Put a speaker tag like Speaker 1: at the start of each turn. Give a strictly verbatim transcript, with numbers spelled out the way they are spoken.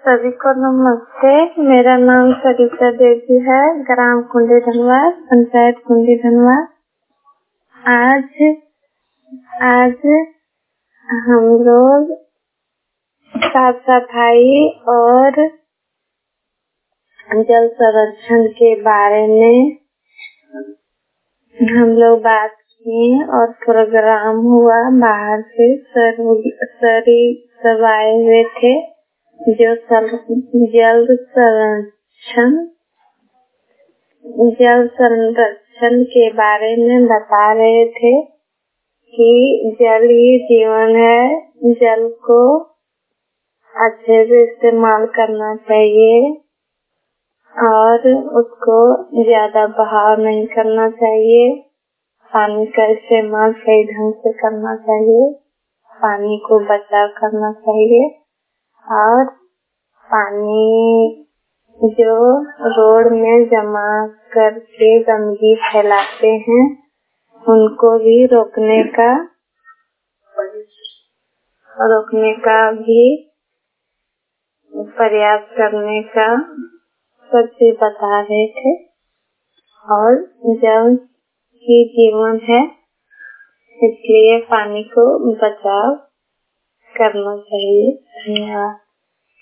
Speaker 1: सभी को नमस्ते। मेरा नाम सरिता देवी है, ग्राम कुंडी धनवाद, पंचायत कुंडी धनवाद। आज आज हम लोग साफ सफाई और जल संरक्षण के बारे में हम लोग बात किए और प्रोग्राम हुआ। बाहर से सर सरी सब आए हुए थे जो जल संरक्षण जल संरक्षण के बारे में बता रहे थे कि जल ही जीवन है। जल को अच्छे से इस्तेमाल करना चाहिए और उसको ज्यादा बहाव नहीं करना चाहिए। पानी का इस्तेमाल सही ढंग से करना चाहिए। पानी को बचाव करना चाहिए और पानी जो रोड में जमा करके गंदगी फैलाते हैं उनको भी रोकने का रोकने का भी प्रयास करने का सब चीज बता रहे थे। और जल ही जीवन है, इसलिए पानी को बचाव करना चाहिए। धन्यवाद।